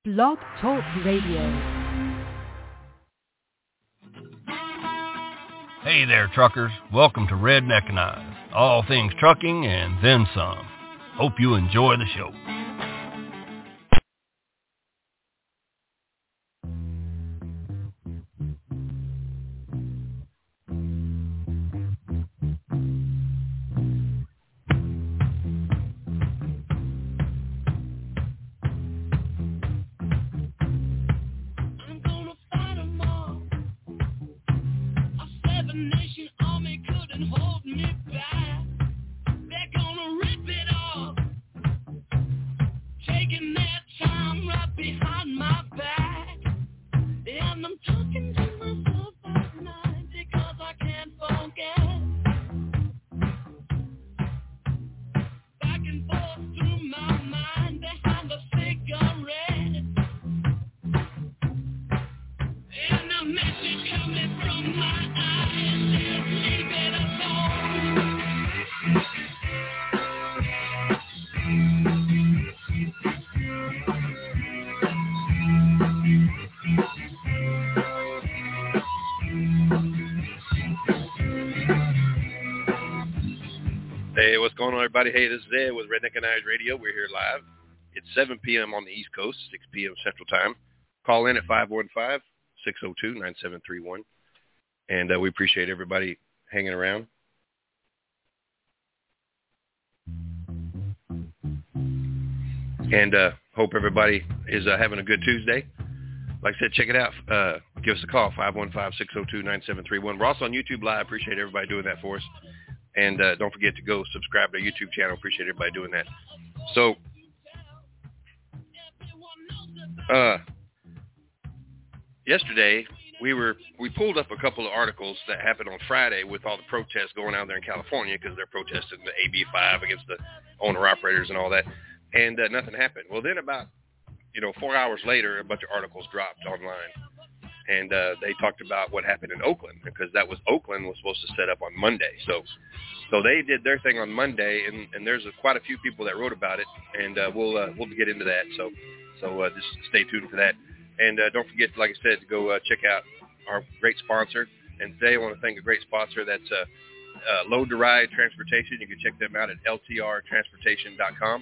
Blog Talk Radio. Hey there, truckers. Welcome to Redneckinize. All things trucking and then some. Hope you enjoy the show. Hey, what's going on, everybody? Hey, this is Ed with Redneckinize Radio. We're here live. It's 7 p.m. on the East Coast, 6 p.m. Central Time. Call in at 515-602-9731. And we appreciate everybody hanging around. And hope everybody is having a good Tuesday. Like I said, check it out. Give us a call, 515-602-9731. We're also on YouTube Live. Appreciate everybody doing that for us. And don't forget to go subscribe to our YouTube channel. Appreciate everybody doing that. So, yesterday we pulled up a couple of articles that happened on Friday with all the protests going on there in California because they're protesting the AB 5 against the owner-operators and all that. And nothing happened. Well, then about 4 hours later, a bunch of articles dropped online. And they talked about what happened in Oakland because Oakland was supposed to set up on Monday. So they did their thing on Monday, and there's quite a few people that wrote about it, and we'll get into that. So just stay tuned for that. And don't forget, like I said, to go check out our great sponsor. And today I want to thank a great sponsor that's Load to Ride Transportation. You can check them out at ltrtransportation.com.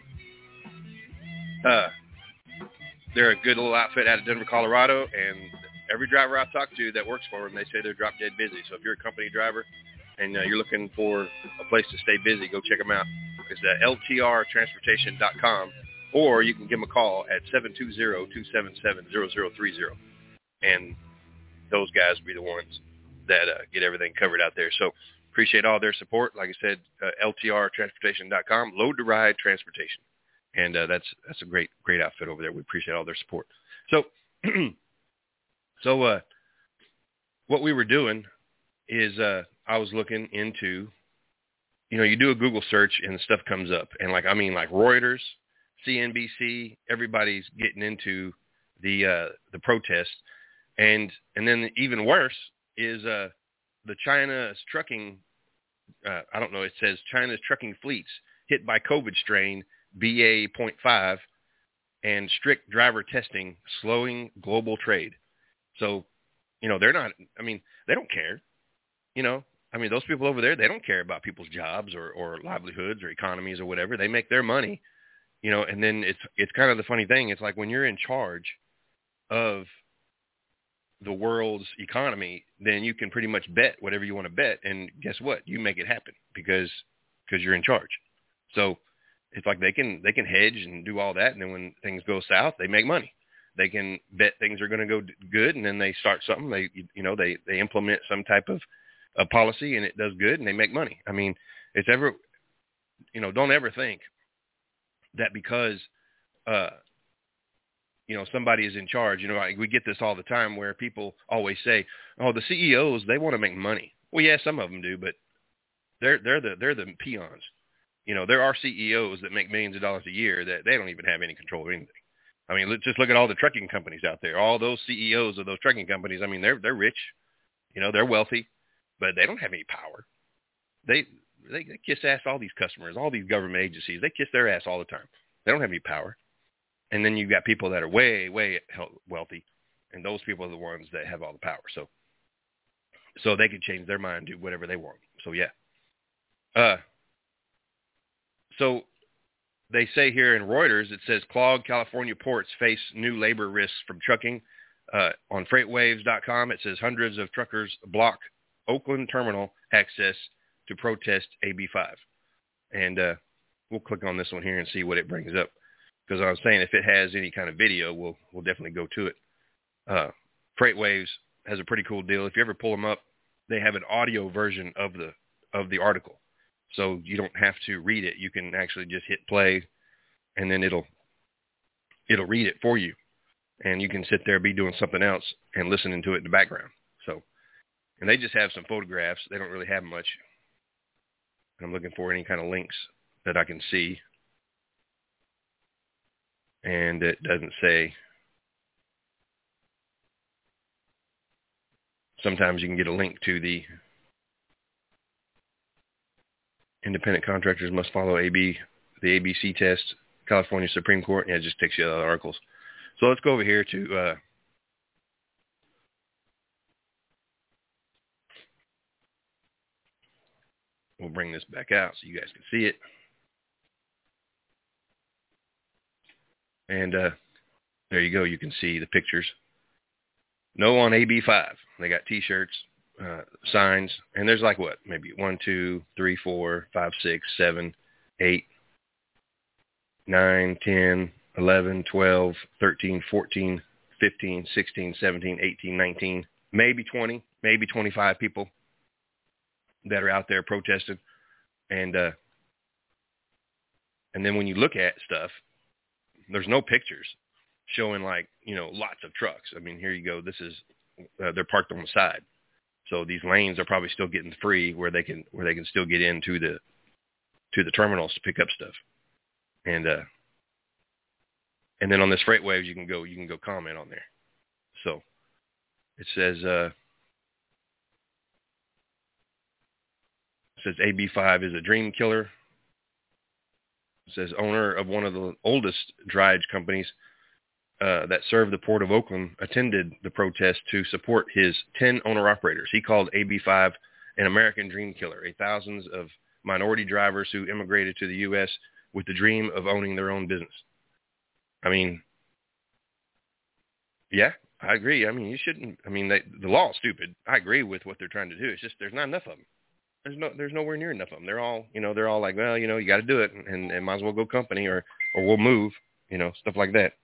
They're a good little outfit out of Denver, Colorado, and every driver I've talked to that works for them, they say they're drop dead busy. So if you're a company driver and you're looking for a place to stay busy, go check them out. It's ltrtransportation.com, or you can give them a call at 720-277-0030. And those guys will be the ones that get everything covered out there. So appreciate all their support. Like I said, ltrtransportation.com, Load to Ride Transportation. And that's a great outfit over there. We appreciate all their support. So what we were doing is I was looking into, you do a Google search and stuff comes up. And like Reuters, CNBC, everybody's getting into the protest. And then even worse is the China's trucking, it says China's trucking fleets hit by COVID strain BA.5 and strict driver testing slowing global trade. So, they're not, they don't care. Those people over there, they don't care about people's jobs or livelihoods or economies or whatever. They make their money, and then it's kind of the funny thing. It's like when you're in charge of the world's economy, then you can pretty much bet whatever you want to bet. And guess what? You make it happen because you're in charge. So it's like they can hedge and do all that. And then when things go south, they make money. They can bet things are going to go good, and then they start something. They implement some type of a policy, and it does good, and they make money. It's ever, don't ever think that because, somebody is in charge. We get this all the time where people always say, "Oh, the CEOs, they want to make money." Well, yeah, some of them do, but they're the peons. There are CEOs that make millions of dollars a year that they don't even have any control of anything. Just look at all the trucking companies out there. All those CEOs of those trucking companies, they're rich, they're wealthy, but they don't have any power. They kiss ass all these customers, all these government agencies. They kiss their ass all the time. They don't have any power. And then you've got people that are way, way wealthy, and those people are the ones that have all the power. So they can change their mind, do whatever they want. So yeah. So they say here in Reuters, it says clogged California ports face new labor risks from trucking. On FreightWaves.com, it says hundreds of truckers block Oakland terminal access to protest AB5. And we'll click on this one here and see what it brings up. Because I was saying if it has any kind of video, we'll definitely go to it. FreightWaves has a pretty cool deal. If you ever pull them up, they have an audio version of the article. So you don't have to read it. You can actually just hit play, and then it'll read it for you. And you can sit there, be doing something else, and listening to it in the background. So, and they just have some photographs. They don't really have much. I'm looking for any kind of links that I can see. And it doesn't say. Sometimes you can get a link to the independent contractors must follow the ABC test, California Supreme Court. Yeah, it just takes you to other articles. So let's go over here to we'll bring this back out so you guys can see it. And there you go. You can see the pictures. No on AB5. They got T-shirts, signs, and there's like what? Maybe 1, 2, 3, 4, 5, 6, 7, 8, 9, 10, 11, 12, 13, 14, 15, 16, 17, 18, 19, maybe 20, maybe 25 people that are out there protesting. And then when you look at stuff, there's no pictures showing like, lots of trucks. I mean, here you go. This is, they're parked on the side. So these lanes are probably still getting free where they can still get into the terminals to pick up stuff. And then on this FreightWaves, you can go comment on there. So it says AB5 is a dream killer. It says owner of one of the oldest drayage companies that served the Port of Oakland attended the protest to support his 10 owner-operators. He called AB5 an American dream killer, thousands of minority drivers who immigrated to the U.S. with the dream of owning their own business. I mean, yeah, I agree. I mean, you shouldn't. I mean, the law is stupid. I agree with what they're trying to do. It's just there's not enough of them. There's nowhere near enough of them. They're all like, well, you got to do it, and might as well go company or we'll move, stuff like that.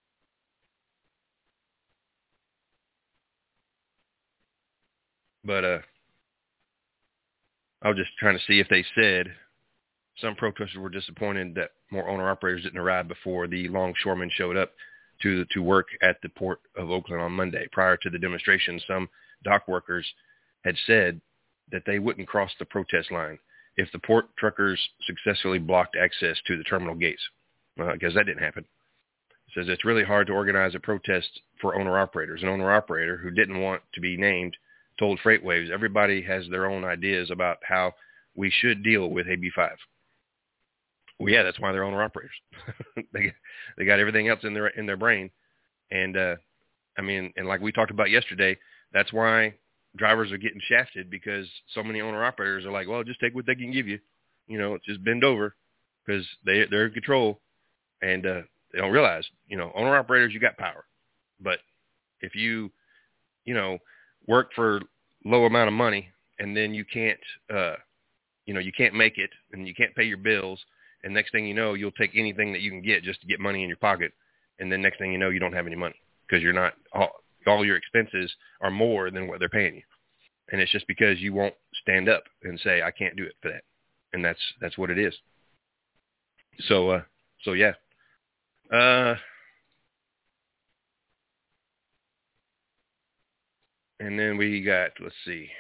But I was just trying to see if they said some protesters were disappointed that more owner-operators didn't arrive before the longshoremen showed up to work at the Port of Oakland on Monday. Prior to the demonstration, some dock workers had said that they wouldn't cross the protest line if the port truckers successfully blocked access to the terminal gates. Because that didn't happen. It says it's really hard to organize a protest for owner-operators. An owner-operator who didn't want to be named told FreightWaves everybody has their own ideas about how we should deal with AB5. Well, yeah, that's why they're owner-operators. they got everything else in their brain. And, I mean, and like we talked about yesterday, that's why drivers are getting shafted because so many owner-operators are like, well, just take what they can give you. Just bend over because they're in control. And they don't realize, owner-operators, you got power. But if you work for low amount of money and then you can't make it and you can't pay your bills. And next thing you know, you'll take anything that you can get just to get money in your pocket. And then next thing you know, you don't have any money because you're not all your expenses are more than what they're paying you. And it's just because you won't stand up and say, I can't do it for that. And that's what it is. So yeah. And then we got, let's see,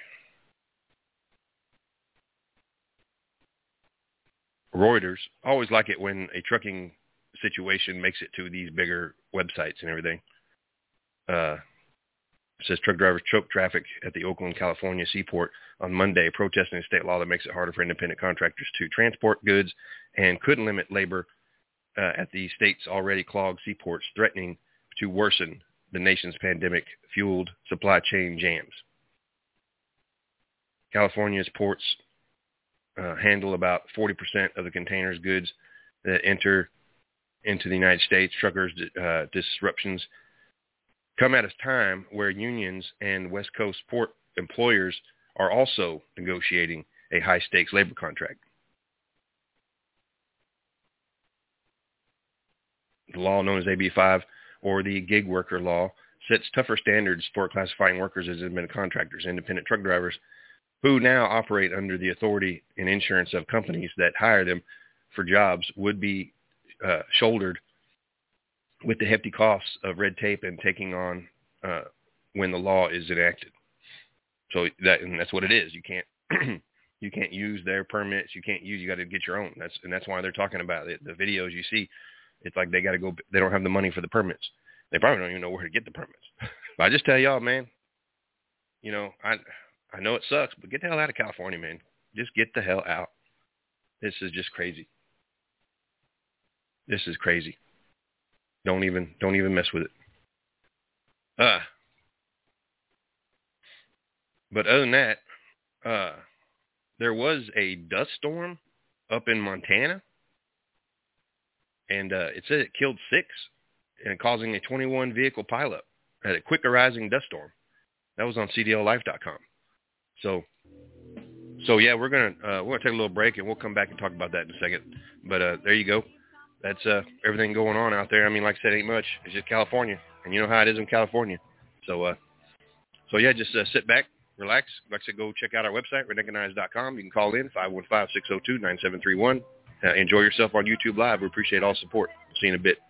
Reuters. I always like it when a trucking situation makes it to these bigger websites and everything. It says truck drivers choked traffic at the Oakland, California seaport on Monday, protesting a state law that makes it harder for independent contractors to transport goods and could limit labor at the state's already clogged seaports, threatening to worsen the nation's pandemic-fueled supply chain jams. California's ports handle about 40% of the containers goods that enter into the United States. Truckers' disruptions come at a time where unions and West Coast port employers are also negotiating a high-stakes labor contract. The law known as AB 5, or the gig worker law, sets tougher standards for classifying workers as independent contractors. Independent truck drivers who now operate under the authority and insurance of companies that hire them for jobs would be shouldered with the hefty costs of red tape and taking on when the law is enacted. So that's what it is. You can't you can't use their permits. You got to get your own. That's why they're talking about it. The videos you see, it's like they got to go. They don't have the money for the permits. They probably don't even know where to get the permits. But I just tell y'all, man, you know, I know it sucks, but get the hell out of California, man. Just get the hell out. This is just crazy. This is crazy. Don't even mess with it. But other than that, there was a dust storm up in Montana, and it said it killed 6 and causing a 21 vehicle pileup at a quick arising dust storm. That was on CDLLife.com. So yeah, we're gonna take a little break and we'll come back and talk about that in a second. But there you go. That's everything going on out there. I mean, like I said, ain't much. It's just California, and you know how it is in California. So yeah, just sit back, relax. Like I said, go check out our website, redneckandknives.com. You can call in 515-602-9731. Enjoy yourself on YouTube Live. We appreciate all support. See you in a bit.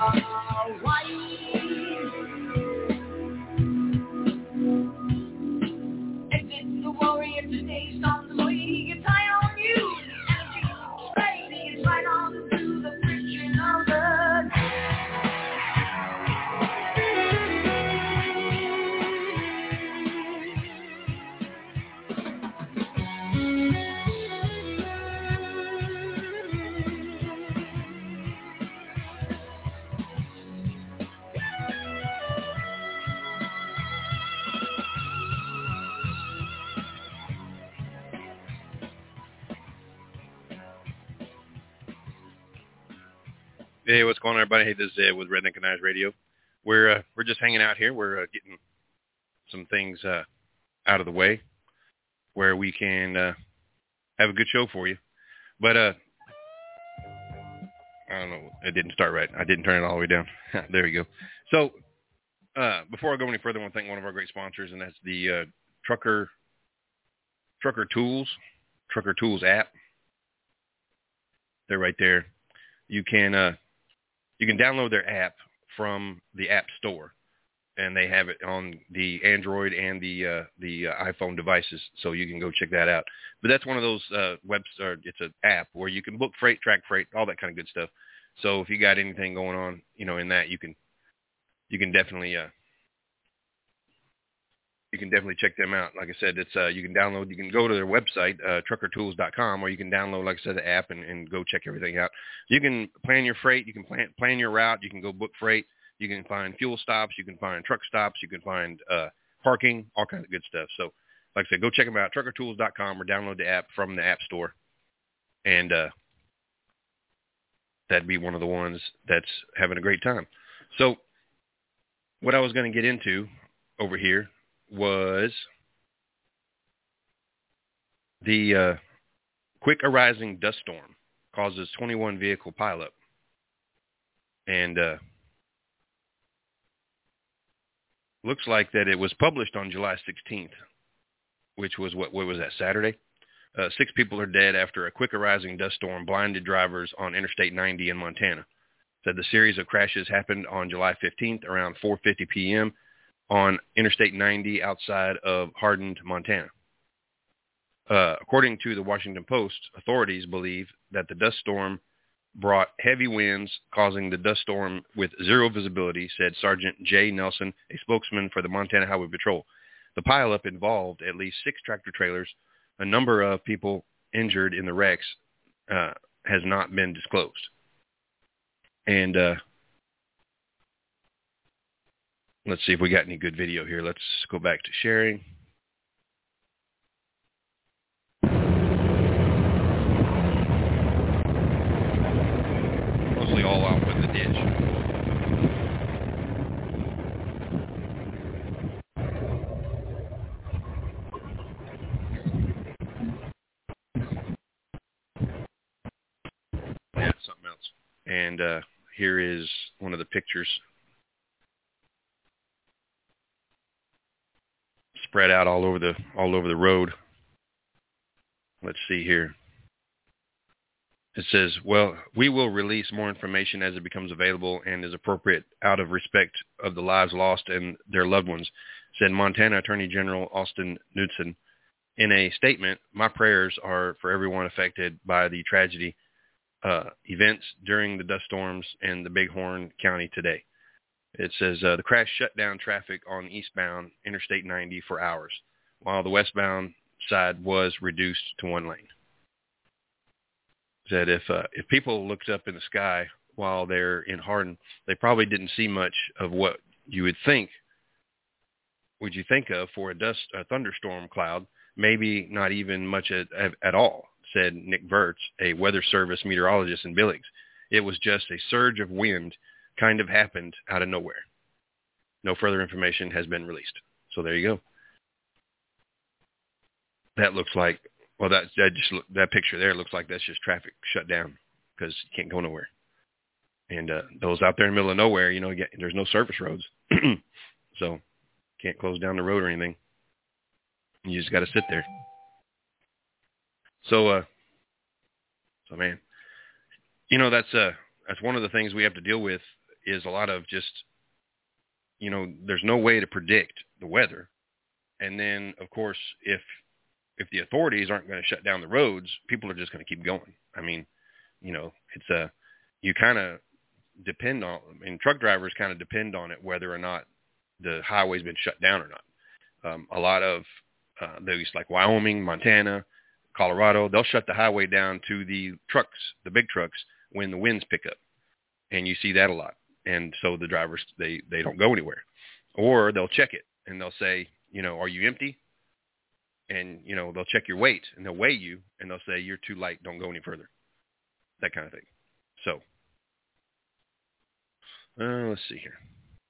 Hey, what's going on, everybody? Hey, this is Ed with Redneck and Eyes Radio. We're just hanging out here. We're getting some things out of the way where we can have a good show for you. But I don't know, it didn't start right. I didn't turn it all the way down. There we go. So before I go any further, I want to thank one of our great sponsors, and that's the Trucker Tools app. They're right there. You can download their app from the App Store, and they have it on the Android and the iPhone devices, so you can go check that out. But that's one of those it's an app where you can book freight, track freight, all that kind of good stuff. So if you got anything going on, in that, you can definitely check them out. Like I said, it's you can go to their website, truckertools.com, or you can download, like I said, the app and go check everything out. You can plan your freight, you can plan your route, you can go book freight, you can find fuel stops, you can find truck stops, you can find parking, all kinds of good stuff. So, like I said, go check them out, truckertools.com, or download the app from the App Store, and that'd be one of the ones that's having a great time. So, what I was going to get into over here was the quick arising dust storm causes 21 vehicle pileup. And looks like that it was published on July 16th, which was, what was that, Saturday? 6 people are dead after a quick arising dust storm blinded drivers on Interstate 90 in Montana. Said the series of crashes happened on July 15th around 4:50 p.m. on Interstate 90 outside of Hardin, Montana. According to the Washington Post, authorities believe that the dust storm brought heavy winds, causing the dust storm with zero visibility, said Sergeant Jay Nelson, a spokesman for the Montana Highway Patrol. The pileup involved at least 6 tractor trailers. A number of people injured in the wrecks has not been disclosed. And let's see if we got any good video here. Let's go back to sharing. Mostly all out in the ditch. Yeah, something else. And here is one of the pictures. Spread out all over the road. Let's see here. It says, well, we will release more information as it becomes available and is appropriate out of respect of the lives lost and their loved ones, said Montana Attorney General Austin Knudsen. In a statement, my prayers are for everyone affected by the tragedy events during the dust storms in the Bighorn County today. It says the crash shut down traffic on eastbound Interstate 90 for hours, while the westbound side was reduced to 1 lane. Said if people looked up in the sky while they're in Hardin, they probably didn't see much of what you would think. Would you think of for a thunderstorm cloud? Maybe not even much at all, said Nick Verts, a Weather Service meteorologist in Billings. It was just a surge of wind kind of happened out of nowhere. No further information has been released. So there you go. That looks like, well, that picture there looks like that's just traffic shut down because you can't go nowhere. And those out there in the middle of nowhere, there's no surface roads. So can't close down the road or anything. You just got to sit there. So man, that's one of the things we have to deal with is a lot of just, there's no way to predict the weather. And then, of course, if the authorities aren't going to shut down the roads, people are just going to keep going. I mean, it's you kind of depend on, truck drivers kind of depend on it, whether or not the highway's been shut down or not. A lot of those like Wyoming, Montana, Colorado, they'll shut the highway down to the trucks, the big trucks, when the winds pick up. And you see that a lot. And so the drivers, they don't go anywhere. Or they'll check it and they'll say, are you empty? And, they'll check your weight and they'll weigh you and they'll say, you're too light, don't go any further. That kind of thing. So, let's see here.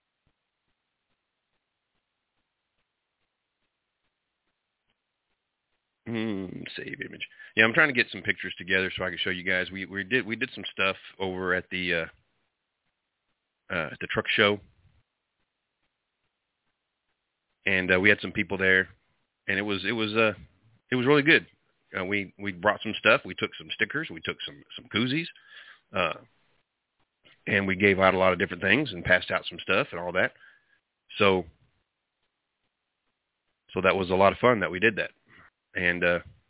Save image. Yeah, I'm trying to get some pictures together so I can show you guys. We did some stuff over at the truck show, and we had some people there, and it was really good. We brought some stuff. We took some stickers. We took some koozies, and we gave out a lot of different things and passed out some stuff and all that. So that was a lot of fun that we did that. And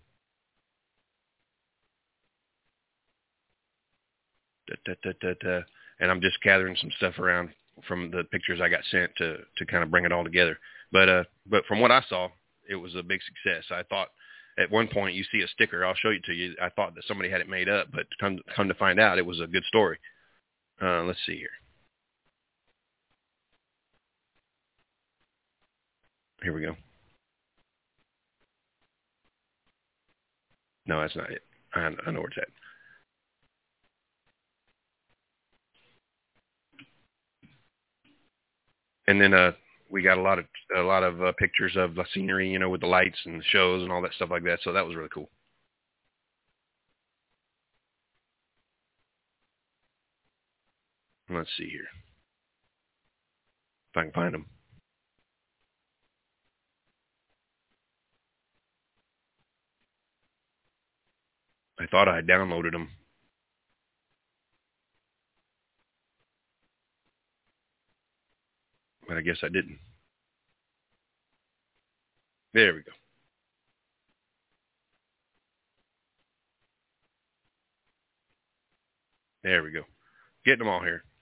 and I'm just gathering some stuff around from the pictures I got sent to kind of bring it all together. But from what I saw, it was a big success. I thought at one point you see a sticker. I'll show it to you. I thought that somebody had it made up, but come to find out, it was a good story. Let's see here. Here we go. No, that's not it. I know where it's at. And then we got a lot of pictures of the scenery, with the lights and the shows and all that stuff like that. So that was really cool. Let's see here if I can find them. I thought I had downloaded them. But I guess I didn't. There we go. There we go. Getting them all here.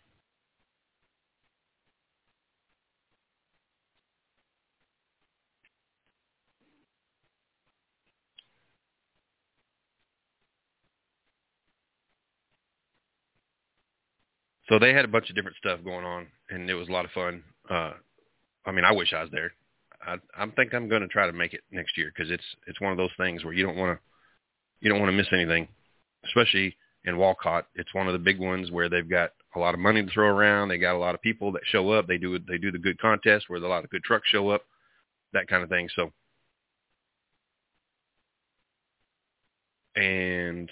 So they had a bunch of different stuff going on, and it was a lot of fun. I wish I was there. I think I'm going to try to make it next year because it's one of those things where you don't want to miss anything, especially in Walcott. It's one of the big ones where they've got a lot of money to throw around. They got a lot of people that show up. They do the good contest where a lot of good trucks show up, that kind of thing. So, and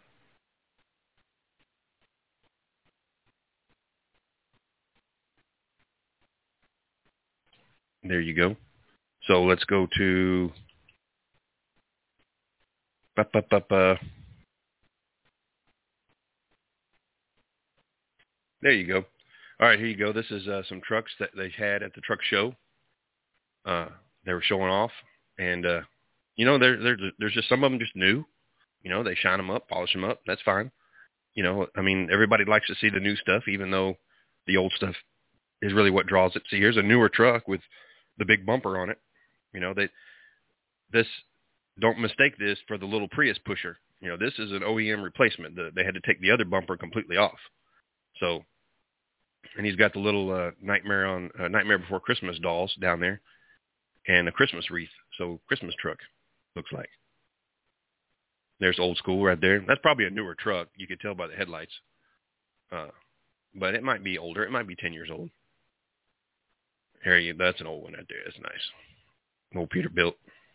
there you go. So let's go to There you go. All right, here you go. This is some trucks that they had at the truck show. They were showing off, and there's just some of them just new. They shine them up, polish them up. That's fine. Everybody likes to see the new stuff, even though the old stuff is really what draws it. See, here's a newer truck with the big bumper on it. Don't mistake this for the little Prius pusher. This is an OEM replacement. They had to take the other bumper completely off. So, and he's got the little Nightmare Before Christmas dolls down there, and a Christmas wreath. So, Christmas truck looks like. There's Old School right there. That's probably a newer truck. You could tell by the headlights. But it might be older. It might be 10 years old. That's an old one right there. That's nice. Old Peterbilt.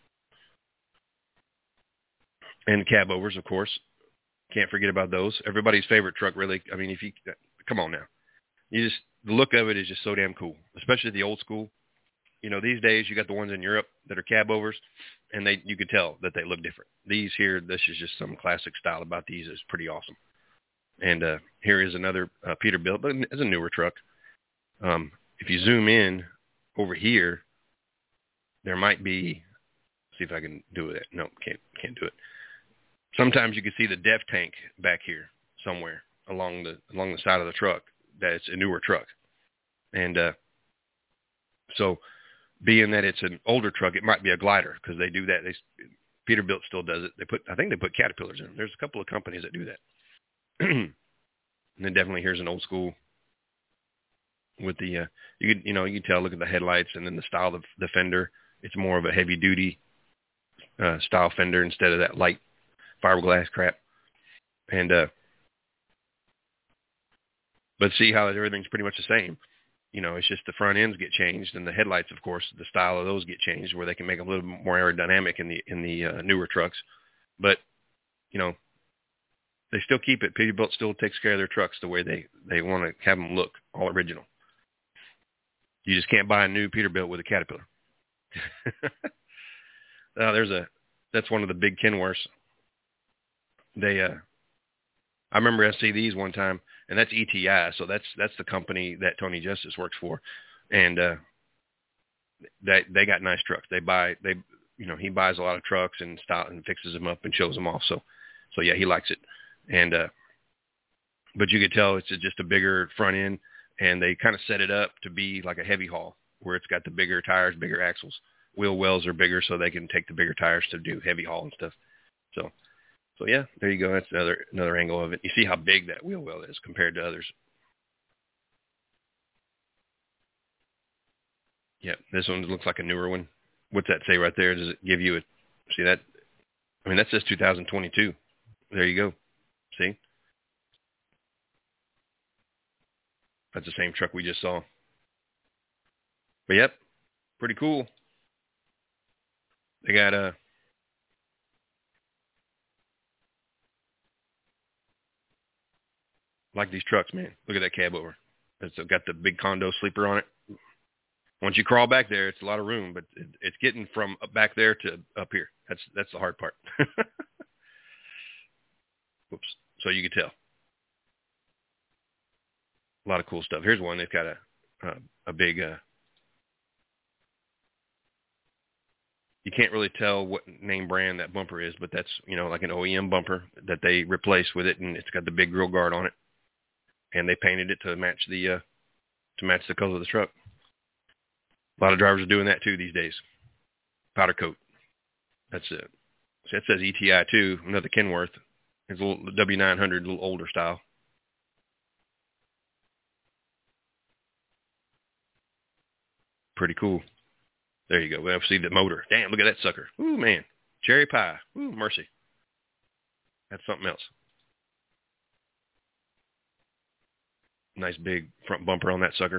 And cab overs, of course. Can't forget about those. Everybody's favorite truck, really. Come on now. The look of it is just so damn cool, especially the Old School. These days you got the ones in Europe that are cab overs, and you could tell that they look different. These here, this is just some classic style about these. It's pretty awesome. And here is another Peterbilt, but it's a newer truck. If you zoom in over here, there might be, see if I can do it. No, can't do it. Sometimes you can see the DEF tank back here somewhere along the side of the truck. That's a newer truck. And so being that it's an older truck, it might be a glider because they do that. Peterbilt still does it. I think they put Caterpillars in them. There's a couple of companies that do that. And then definitely here's an old school with the you can tell, look at the headlights and then the style of the fender. It's more of a heavy duty style fender instead of that light fiberglass crap. And but see how everything's pretty much the same. It's just the front ends get changed, and the headlights, of course, the style of those get changed where they can make them a little bit more aerodynamic in the newer trucks. But they still keep it. Peterbilt still takes care of their trucks the way they want to have them look all original. You just can't buy a new Peterbilt with a Caterpillar. That's one of the big Kenworths. I remember I see these one time, and that's ETI. So that's the company that Tony Justice works for, and they got nice trucks. He buys a lot of trucks and fixes them up and shows them off. So yeah, he likes it. And but you could tell it's just a bigger front end, and they kind of set it up to be like a heavy haul where it's got the bigger tires, bigger axles. Wheel wells are bigger so they can take the bigger tires to do heavy haul and stuff. So yeah, there you go. That's another angle of it. You see how big that wheel well is compared to others. Yeah, this one looks like a newer one. What's that say right there? Does it give you see that? I mean, that says 2022. There you go. See? That's the same truck we just saw. But yep, pretty cool. They got like these trucks, man. Look at that cab over. It's got the big condo sleeper on it. Once you crawl back there, it's a lot of room, but it's getting from back there to up here. That's the hard part. Whoops. So you can tell. A lot of cool stuff. Here's one that's got a big. You can't really tell what name brand that bumper is, but that's like an OEM bumper that they replaced with it, and it's got the big grill guard on it, and they painted it to match the color of the truck. A lot of drivers are doing that too these days. Powder coat. That's it. So that says ETI too. Another Kenworth. It's a little W900, a little older style. Pretty cool. There you go. We'll see the motor. Damn, look at that sucker. Ooh, man. Cherry pie. Ooh, mercy. That's something else. Nice big front bumper on that sucker.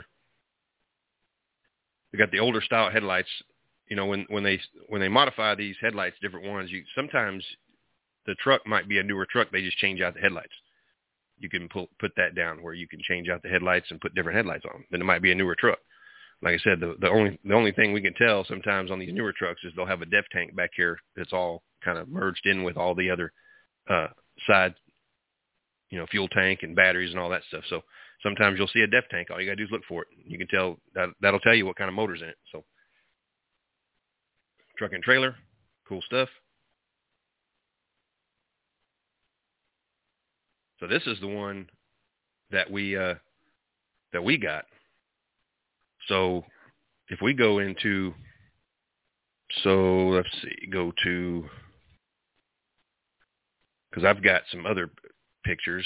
They got the older style headlights. When they modify these headlights, different ones, sometimes the truck might be a newer truck. They just change out the headlights. You can put that down where you can change out the headlights and put different headlights on. Then it might be a newer truck. Like I said, the only thing we can tell sometimes on these newer trucks is they'll have a DEF tank back here that's all kind of merged in with all the other side, fuel tank and batteries and all that stuff. So sometimes you'll see a DEF tank. All you got to do is look for it. You can tell that'll tell you what kind of motor's in it. So truck and trailer, cool stuff. So this is the one that we got. So if we go into, let's see, go to, because I've got some other pictures.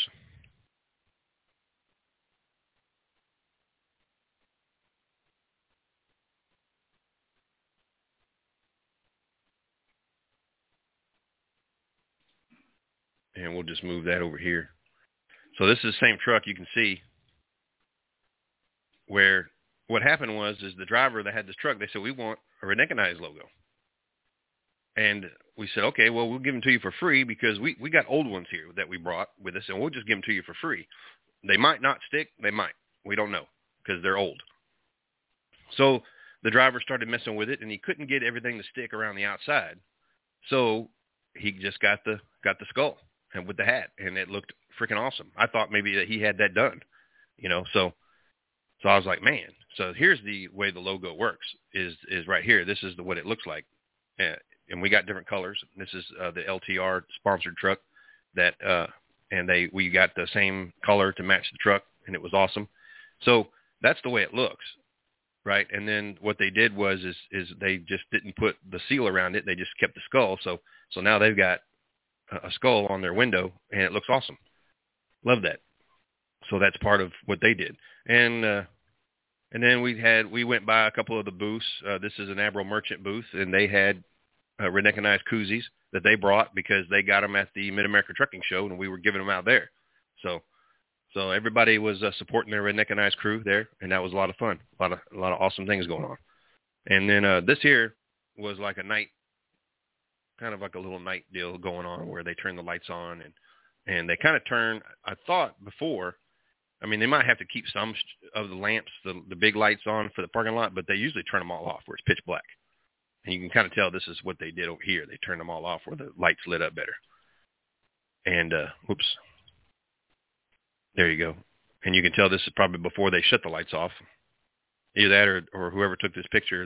And we'll just move that over here. So this is the same truck you can see where what happened was the driver that had this truck, they said, we want a Redneckinize logo. And we said, okay, well, we'll give them to you for free because we got old ones here that we brought with us, and we'll just give them to you for free. They might not stick. They might. We don't know because they're old. So the driver started messing with it, and he couldn't get everything to stick around the outside. So he just got the skull. and with the hat, and it looked freaking awesome. I thought maybe that he had that done, so I was like, man. So here's the way the logo works is right here. This is what it looks like, and we got different colors. This is the LTR sponsored truck that, and we got the same color to match the truck, and it was awesome. So that's the way it looks, right? And then what they did was they just didn't put the seal around it. They just kept the skull. So now they've got a skull on their window, and it looks awesome. Love that. So that's part of what they did. And then we went by a couple of the booths. This is an Abro Merchant booth, and they had redneckanized koozies that they brought because they got them at the Mid-America Trucking Show, and we were giving them out there. So everybody was supporting their redneckanized crew there, and that was a lot of fun. A lot of awesome things going on. And then this here was like a night, kind of like a little night deal going on where they turn the lights on, and they kind of turn. I thought before, I mean, they might have to keep some of the lamps, the big lights on for the parking lot, but they usually turn them all off where it's pitch black. And you can kind of tell this is what they did over here. They turned them all off where the lights lit up better. And, whoops. There you go. And you can tell this is probably before they shut the lights off. Either that or whoever took this picture,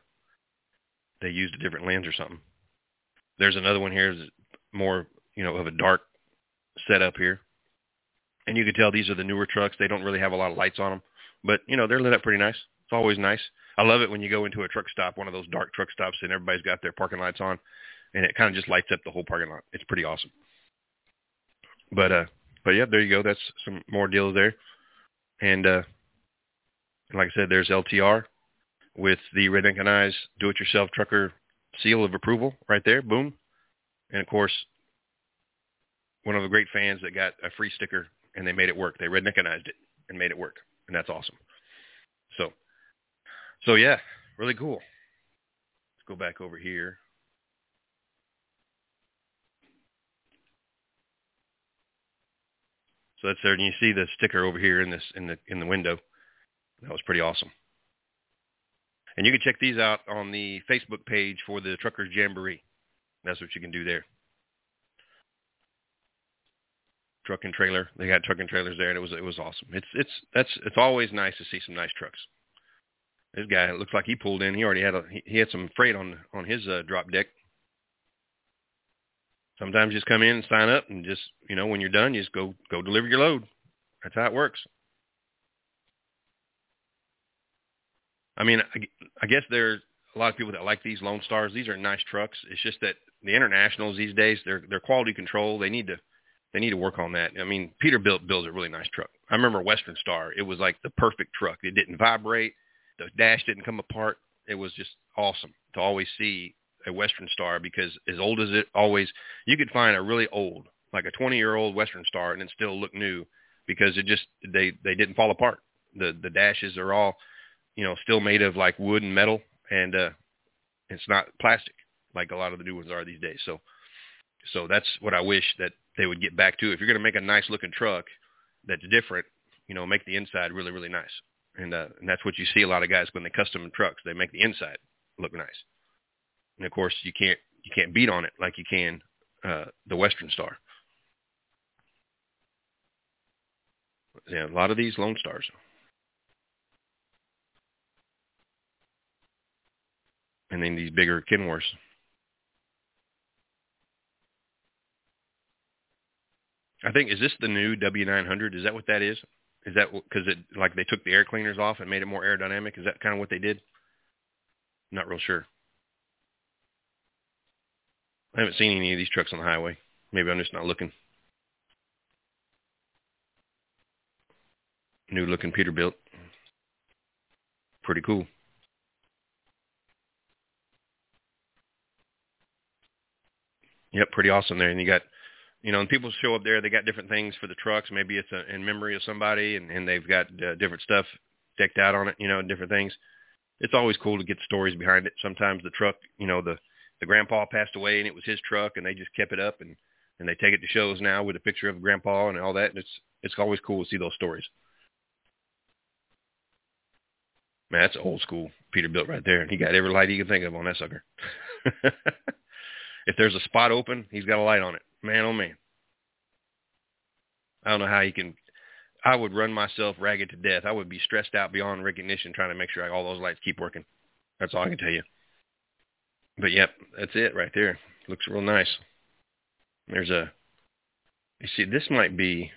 they used a different lens or something. There's another one here that's more, of a dark setup here. And you can tell these are the newer trucks. They don't really have a lot of lights on them. But, they're lit up pretty nice. It's always nice. I love it when you go into a truck stop, one of those dark truck stops, and everybody's got their parking lights on, and it kind of just lights up the whole parking lot. It's pretty awesome. But yeah, there you go. That's some more deals there. And like I said, there's LTR with the redneckanized do-it-yourself trucker seal of approval right there. Boom. And, of course, one of the great fans that got a free sticker, and they made it work. They redneckanized it and made it work, and that's awesome. So yeah, really cool. Let's go back over here. So that's there, and you see the sticker over here in the window. That was pretty awesome. And you can check these out on the Facebook page for the Truckers Jamboree. That's what you can do there. Truck and trailer. They got truck and trailers there, and it was awesome. It's always nice to see some nice trucks. This guy, it looks like he pulled in. He already had some freight on his drop deck. Sometimes you just come in and sign up, and just when you're done, you just go deliver your load. That's how it works. I mean, I guess there's a lot of people that like these Lone Stars. These are nice trucks. It's just that the Internationals these days, they're quality control. They need to work on that. I mean, Peterbilt builds a really nice truck. I remember Western Star. It was like the perfect truck. It didn't vibrate. The dash didn't come apart. It was just awesome to always see a Western Star because as old as it always, you could find a really old, like a 20-year-old Western Star and it still look new because it just, they didn't fall apart. The dashes are all, still made of like wood and metal and it's not plastic like a lot of the new ones are these days. So that's what I wish that they would get back to. If you're going to make a nice looking truck that's different, make the inside really, really nice. And that's what you see a lot of guys when they custom trucks. They make the inside look nice. And of course, you can't beat on it like you can the Western Star. Yeah, a lot of these Lone Stars. And then these bigger Kenworths. I think, is this the new W900? Is that what that is? Is that because like they took the air cleaners off and made it more aerodynamic? Is that kind of what they did? Not real sure. I haven't seen any of these trucks on the highway. Maybe I'm just not looking. New looking Peterbilt. Pretty cool. Yep, pretty awesome there. And you got, and people show up there, they got different things for the trucks. Maybe it's in memory of somebody, and they've got different stuff decked out on it, different things. It's always cool to get stories behind it. Sometimes the truck, the grandpa passed away, and it was his truck, and they just kept it up, and they take it to shows now with a picture of grandpa and all that. And it's always cool to see those stories. Man, that's old school Peterbilt right there. And he got every light he can think of on that sucker. If there's a spot open, he's got a light on it. Man, oh man. I don't know how he can. I would run myself ragged to death. I would be stressed out beyond recognition trying to make sure all those lights keep working. That's all I can tell you. But yep, that's it right there. Looks real nice. There's a, you see, this might be,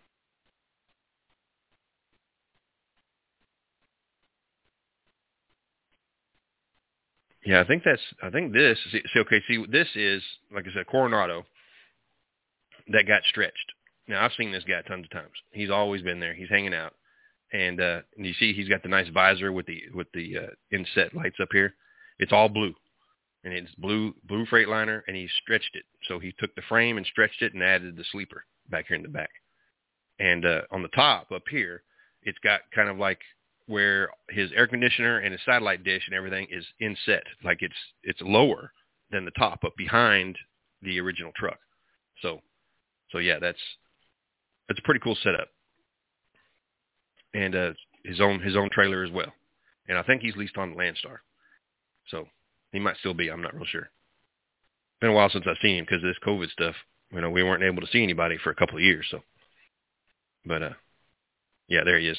yeah, I think this, see, this is, like I said, Coronado that got stretched. Now, I've seen this guy tons of times. He's always been there. He's hanging out. And you see he's got the nice visor with the inset lights up here. It's all blue. And it's blue Freightliner, and he stretched it. So he took the frame and stretched it and added the sleeper back here in the back. And on the top up here, it's got kind of like where his air conditioner and his satellite dish and everything is inset. Like it's lower than the top up behind the original truck. So yeah, that's a pretty cool setup. And his own trailer as well. And I think he's leased on the Landstar. So he might still be. I'm not real sure. Been a while since I've seen him because of this COVID stuff. We weren't able to see anybody for a couple of years. So, but yeah, there he is.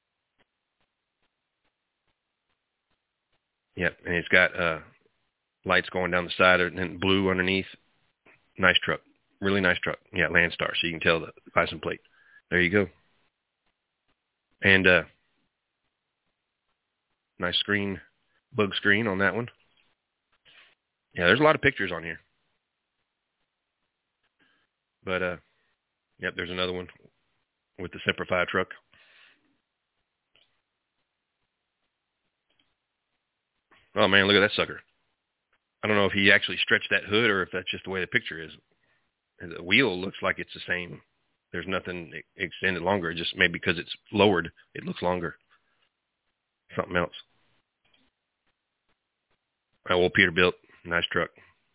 Yep, and he's got lights going down the side and blue underneath. Nice truck, really nice truck. Yeah, Landstar. So you can tell the license plate. There you go. And nice screen, bug screen on that one. Yeah, there's a lot of pictures on here. But, yep, there's another one with the Semper truck. Oh, man, look at that sucker. I don't know if he actually stretched that hood or if that's just the way the picture is. And the wheel looks like it's the same. There's nothing extended longer. Just maybe because it's lowered, it looks longer. Something else. Well, Peterbilt. Nice truck.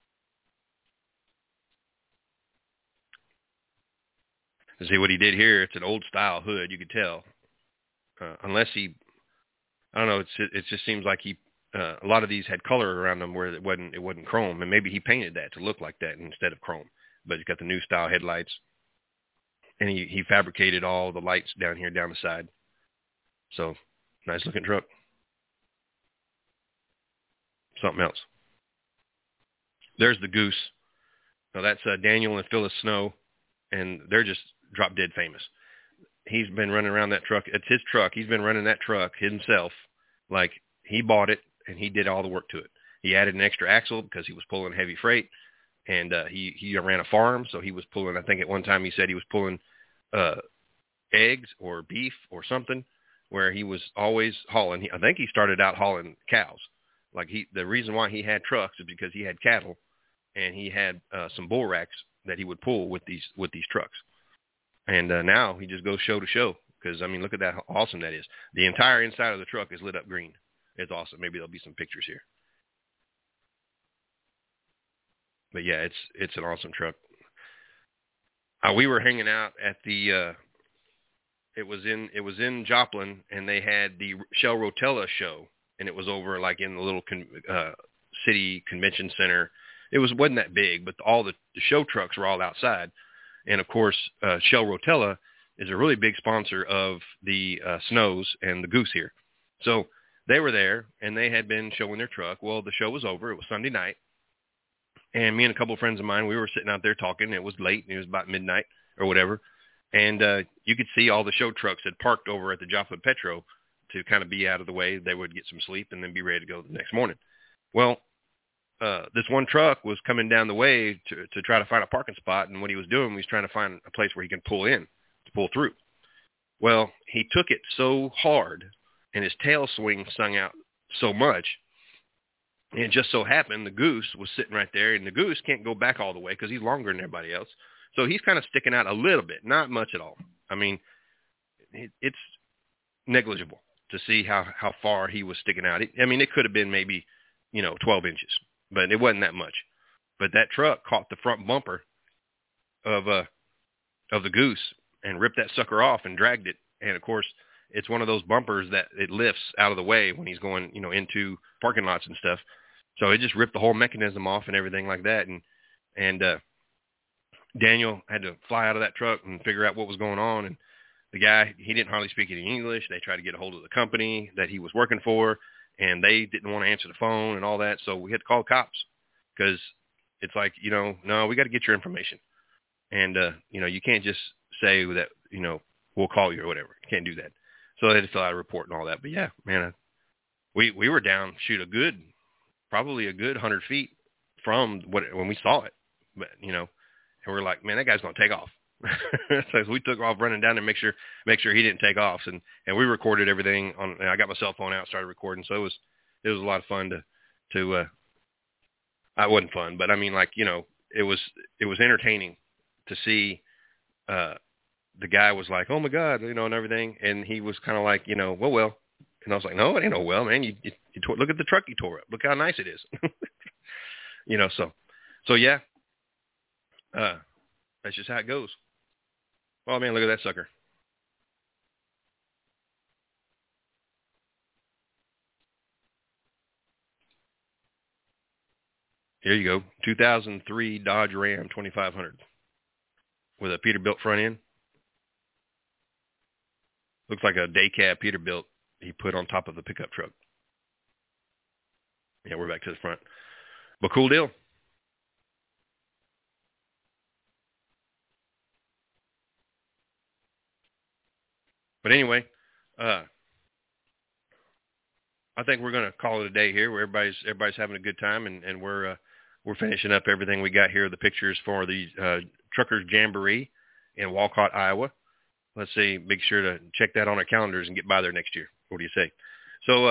See what he did here? It's an old style hood. You could tell. Unless he, I don't know. It just seems like he. A lot of these had color around them where it wasn't chrome, and maybe he painted that to look like that instead of chrome. But he's got the new style headlights, and he fabricated all the lights down here down the side. So nice looking truck. Something else. There's the Goose. Now that's Daniel and Phyllis Snow, and they're just drop dead famous. He's been running around that truck. It's his truck. He's been running that truck himself. Like, he bought it, and he did all the work to it. He added an extra axle because he was pulling heavy freight, and he ran a farm, so he was pulling, I think at one time he said he was pulling eggs or beef or something, where he was always hauling. I think he started out hauling cows. Like, the reason why he had trucks is because he had cattle, and he had some bull racks that he would pull with these trucks. And now he just goes show to show because, I mean, look at that, how awesome that is. The entire inside of the truck is lit up green. It's awesome. Maybe there'll be some pictures here. But yeah, it's an awesome truck. We were hanging out at the it was in Joplin, and they had the Shell Rotella show, and it was over like in the little city convention center. It wasn't that big, but all the show trucks were all outside. And of course, Shell Rotella is a really big sponsor of the Snows and the Goose here. So they were there, and they had been showing their truck. Well, the show was over. It was Sunday night. And me and a couple of friends of mine, we were sitting out there talking. It was late, and it was about midnight or whatever. And you could see all the show trucks had parked over at the Joplin Petro to kind of be out of the way. They would get some sleep and then be ready to go the next morning. Well, this one truck was coming down the way to try to find a parking spot, and what he was doing was trying to find a place where he can pull through. Well, he took it so hard, and his tail swing sung out so much, and it just so happened the Goose was sitting right there, and the Goose can't go back all the way because he's longer than everybody else. So he's kind of sticking out a little bit, not much at all. I mean, it's negligible to see how far he was sticking out. It could have been maybe, 12 inches, but it wasn't that much. But that truck caught the front bumper of the Goose and ripped that sucker off and dragged it. And of course, it's one of those bumpers that it lifts out of the way when he's going, into parking lots and stuff. So it just ripped the whole mechanism off and everything like that. And Daniel had to fly out of that truck and figure out what was going on. And the guy, he didn't hardly speak any English. They tried to get a hold of the company that he was working for, and they didn't want to answer the phone and all that. So we had to call the cops because it's like, no, we got to get your information. And, you can't just say that, we'll call you or whatever. You can't do that. So they had to fill out a report and all that. But yeah, man, we were down, probably a good 100 feet from when we saw it. But, and we're like, man, that guy's going to take off. So we took off running down and make sure he didn't take off. And we recorded everything and I got my cell phone out, started recording. So it was a lot of fun to it wasn't fun, but I mean, like, it was entertaining to see, the guy was like, oh my God, and everything. And he was kind of like, well. And I was like, no, it ain't no well, man. You look at the truck you tore up. Look how nice it is. So yeah. That's just how it goes. Oh man, look at that sucker. Here you go. 2003 Dodge Ram 2500 with a Peterbilt front end. Looks like a day cab Peterbilt he put on top of the pickup truck. Yeah, we're back to the front. But cool deal. But anyway, I think we're going to call it a day here where everybody's having a good time, and we're finishing up everything we got here, the pictures for the Truckers Jamboree in Walcott, Iowa. Let's see, make sure to check that on our calendars and get by there next year. What do you say? So,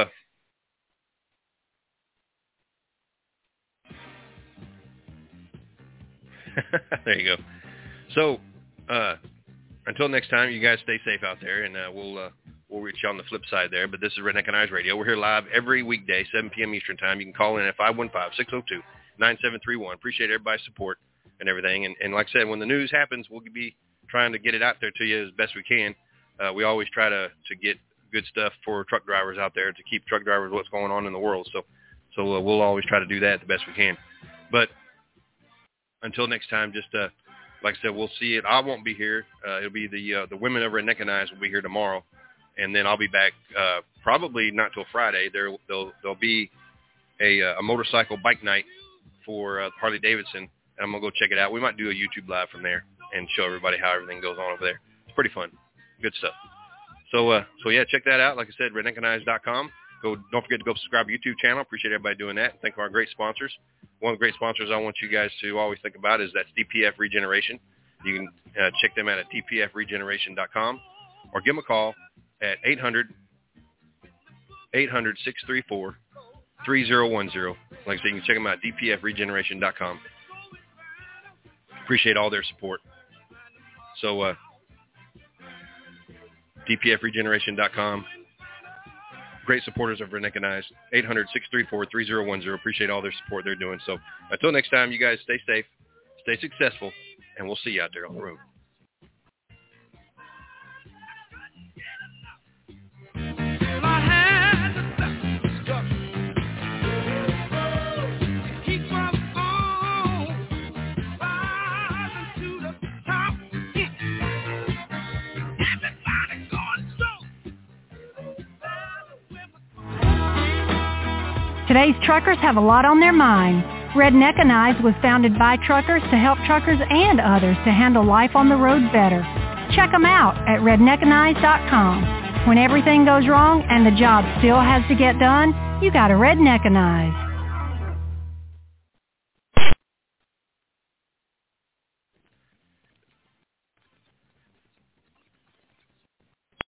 there you go. So, until next time, you guys stay safe out there, and we'll reach you on the flip side there. But this is Redneck and Eyes Radio. We're here live every weekday, 7 p.m. Eastern Time. You can call in at 515-602-9731. Appreciate everybody's support and everything. And like I said, when the news happens, we'll be trying to get it out there to you as best we can. We always try to get good stuff for truck drivers out there, to keep truck drivers what's going on in the world. So we'll always try to do that the best we can. But until next time, just like I said, we'll see it. I won't be here. It'll be the women over at Neck and Eyes will be here tomorrow, and then I'll be back probably not till Friday. There'll be a motorcycle bike night for Harley Davidson, and I'm gonna go check it out. We might do a YouTube live from there and show everybody how everything goes on over there. It's pretty fun, good stuff. So yeah, check that out. Like I said, redneckandeyes.com. Don't forget to go subscribe to our YouTube channel. Appreciate everybody doing that. Thank our great sponsors. One of the great sponsors I want you guys to always think about is that's DPF Regeneration. You can check them out at dpfregeneration.com or give them a call at 800-634-3010. Like I said, you can check them out at dpfregeneration.com. Appreciate all their support. So dpfregeneration.com. Great supporters of Redneck and Eyes. 800-634-3010. Appreciate all their support they're doing. So until next time, you guys stay safe, stay successful, and we'll see you out there on the road. Today's truckers have a lot on their mind. Redneck and Eyes was founded by truckers to help truckers and others to handle life on the road better. Check them out at redneckandeyes.com. When everything goes wrong and the job still has to get done, you got a Redneck and Eyes.